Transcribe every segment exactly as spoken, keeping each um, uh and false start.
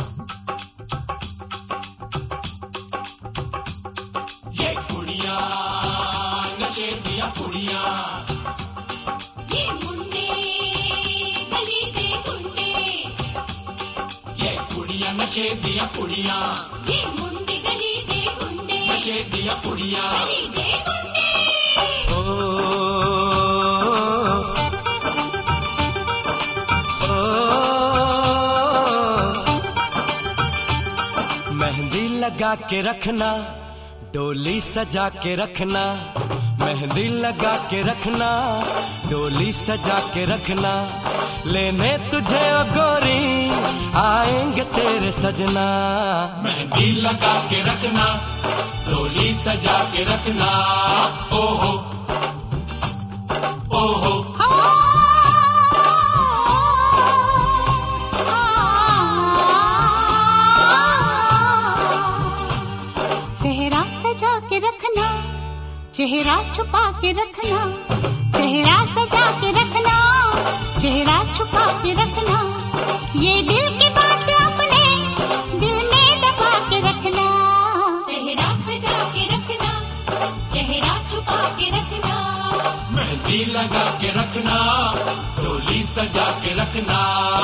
ये कुड़ियां नशे दिया कुड़ियां, ये मुंडे गली दे गुंडे, ये कुड़ियां नशे दिया कुड़ियां, ये मुंडे गली दे गुंडे, नशे दिया कुड़ियां। गली दे गुंडे। ओ, ओ, मेहंदी लगा के रखना, डोली सजा के रखना, मेहंदी लगा के रखना, डोली सजा के रखना, लेने तुझे ओ गोरी आएंगे तेरे सजना। मेहंदी लगा के रखना, डोली सजा के रखना, ओहो ओहो। सेहरा सजा के रखना, चेहरा छुपा के रखना, सेहरा सजा के रखना, चेहरा छुपा के रखना, ये दिल की बात अपने दिल में दबा के रखना। सेहरा सजा के रखना, चेहरा छुपा के रखना, मेहंदी लगा के रखना, डोली सजा के रखना।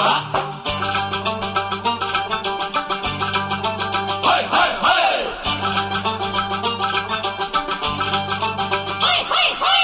हाय हाय हाय हाय हाय हाय।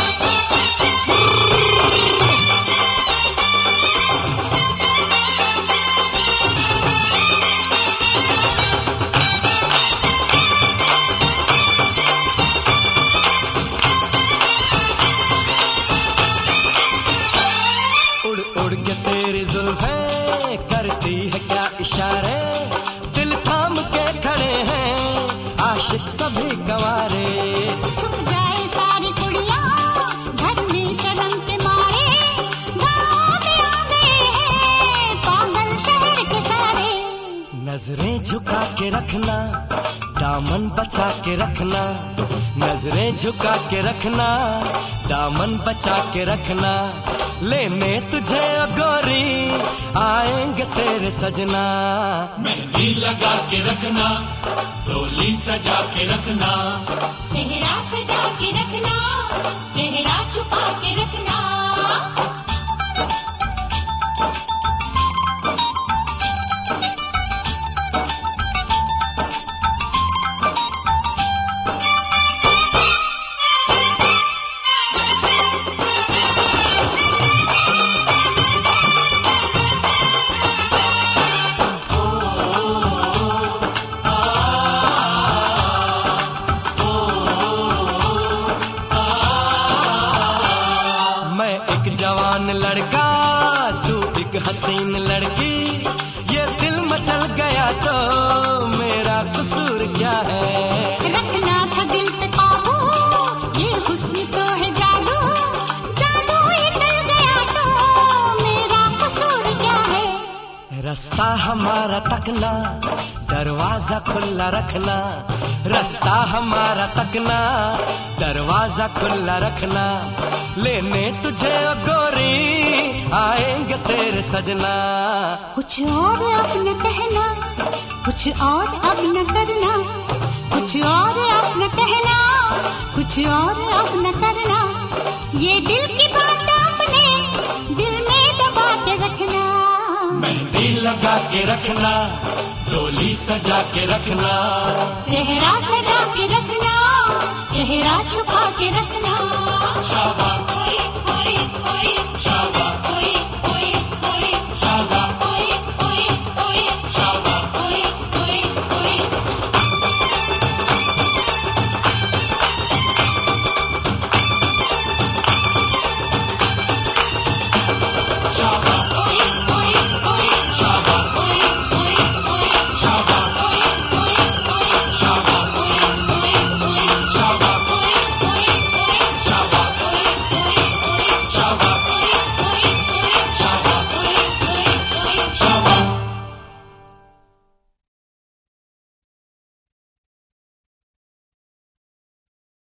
उड़ उड़ के तेरी जुल्फें करती है क्या इशारे, दिल थाम के खड़े हैं आशिक सभी गवारे। छुप जाए सारी कुड़ियां घर में शर्म के मारे, गाँव में आ गए हैं पागल शहर के सारे। नजरें झुका के रखना, दामन बचा के रखना, नजरें झुका के रखना, दामन बचा के रखना, लेने तुझे ओ गोरी आएंगे तेरे सजना। मेहंदी लगा के रखना, डोली सजा के रखना, सेहरा सजा के रखना, चेहरा छुपा के रखना। मैं एक जवान लड़का, तू एक हसीन लड़की, ये दिल मचल गया तो मेरा कसूर क्या है। रखना था दिल पे काबू, ये हुस्न तो है जादू, जादू ही चल गया तो मेरा कसूर क्या है। रास्ता हमारा तकना, दरवाजा खुला रखना, रास्ता हमारा तकना, दरवाजा खुला रखना, लेने तुझे ओ गोरी आएंगे तेरे सजना। कुछ और अब न कहना, कुछ और अब न करना, कुछ और अब न कहना, कुछ और अब न करना, ये दिल की बात अपने दिल में दबा के रखना। मेहंदी लगा के रखना, डोली सजा के रखना, सेहरा सजा के रखना, चेहरा छुपा के रखना। शाबा ओए ओए ओए शाबा ओए ओए ओए शाबा ओए ओए ओए शाबा ओए ओए ओए। शाबा ओए ओए ओए शाबा ओए ओए ओए शाबा ओए ओए ओए शाबा ओए ओए ओए शाबा ओए ओए ओए शाबा ओए ओए ओए। शाबा